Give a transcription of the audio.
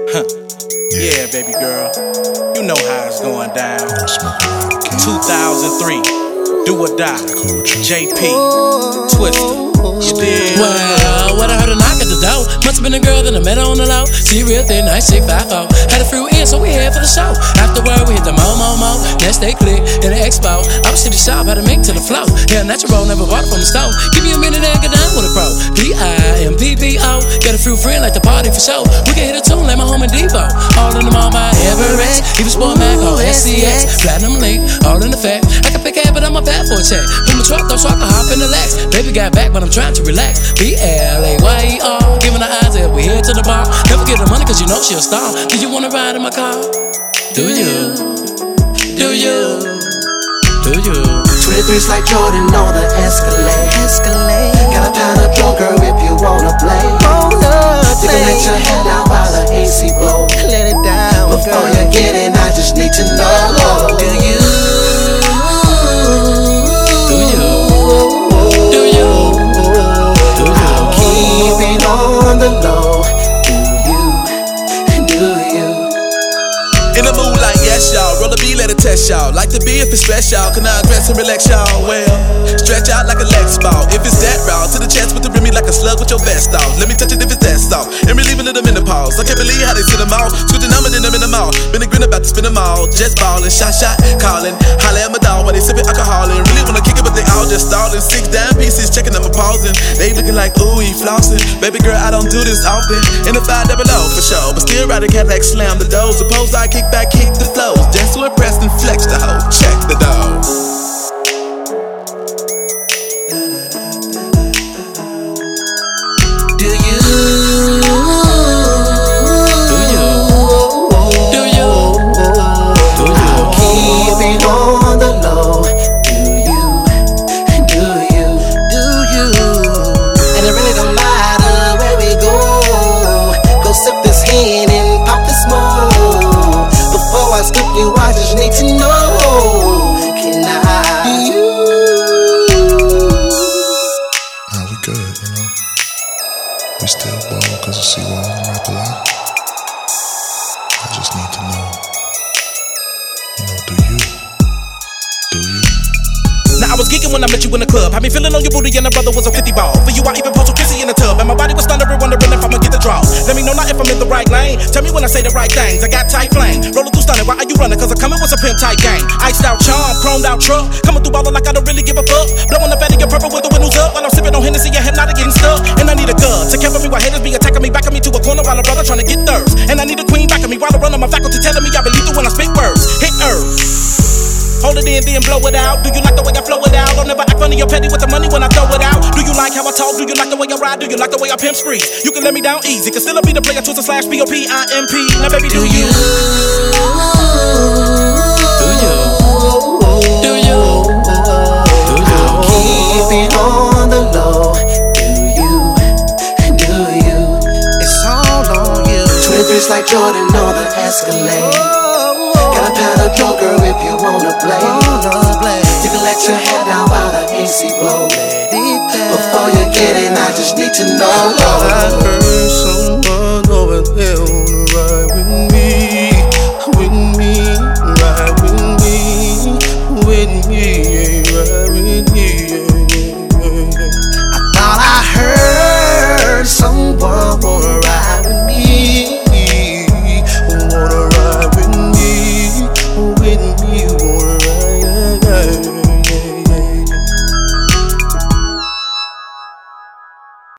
Huh. Yeah, baby girl. You know how it's going down. 2003. Do or Die. JP. Twister. Well, when I heard a knock at the door, must've been a girl that I met on the low. She real thin, nice, chick, 5'4". Had a few in, so we head for the show. Afterward, we hit the mo. Next day, click in the expo. I was to the shop, had a mink to the flow. Yeah, natural, never bought it from the stove. Give me a minute and get down with a pro. P-I-M-P-P-O. Got a few friends like the party for show. We can hit a tune like my home in Depot. All in the mall by Everest. Even Sport Mac on SCX. Platinum Link, all in the fact. I can pick a but I'm a fat for a check. Put my truck up so I can hop in the Lex. Baby got back, but I'm trying to relax. B-L-A-Y-E-R. Giving her eyes if we head to the bar. Never get the money cause you know she a star. Do you wanna ride in my car? Do you? Do you? Do you? 23's like Jordan on the Escalade. Got a pound of drunk girl if you wanna play. You can let your head out while the AC blow. Let it down. Before you get in, I just need to know. Do you? Do you? Do you? Do you? I'll keep it on the low. Do you? Do you? In the mood like yes, y'all. Roll a B, let it test y'all. Like the B if it's stress y'all. Can I dress and relax y'all? Well, stretch out like a Lex ball. If it's that route, to the chest with the rim like a slug with your vest off. Let me touch it if it's that soft. And relieving it in the pause. I can't believe how they sit them all. Switching them and then them in the mouth. Been a grin about to spin them all. Just ballin', shot, calling. Holla at my dog while they sippin' alcohol. And really wanna kick it, but they all just stallin'. 6 dime pieces, checking them and pausing. They looking like, ooh, he flossin'. Baby girl, I don't do this often. In the 5 double O for sure. But still ride a Cadillac, slam the door. Suppose I kick back, kick the flows. Just to impress and flex the hoe. Check the door. Do you? Do you? Do you? Do you? I'll keep it on the low. Do you? Do you? Do you? And it really don't matter where we go. Go sip this hen and pop this smoke. Before I scoop you, I just need to know. Can I? Do you? Nah, we good, you know. We still ball cause of Seawall and Rap a Lot. I just need to know, do you? Do you? Now I was geeking when I met you in the club. Had me feeling on your booty and the brother was a 50 ball. For you I even posted kissy in the tub. And my body was thundering, wondering if I'ma get the draw. Let me know not if I'm in the right lane. Tell me when I say the right things. I got tight flame. Rolling through stunning, why are you running? Cause I coming with a pimp tight gang. Iced out charm, chromed out truck. Coming through ballin' like I don't really give a fuck. Blowing the fatty and purple with the windows up. While I'm sipping on Hennessy and hypnotic getting stuck. And I need a gun to cover me while haters be attacking me. Backing me to a corner while a brother trying to get thirst. And I need a queen backing me while I run on my faculty telling me I believe it when I spit words. Hit earth. Hold it in, then blow it out. Do you like the way I flow it out? Don't never act funny or petty with the money when I throw it out. Do you like how I talk? Do you like the way I ride? Do you like the way I pimp streets? You can let me down easy. Can still be the player Twister / POPIMP. Now baby, do you? Do you? Do you? Do you? I'll keep it on the low. Do you? Do you? It's all on you. 23's like Jordan on the Escalade. Got a pound of drunk girl if you wanna play. You can let your head down while the AC blow. Let it down. Before you get in, I just need to know. I heard someone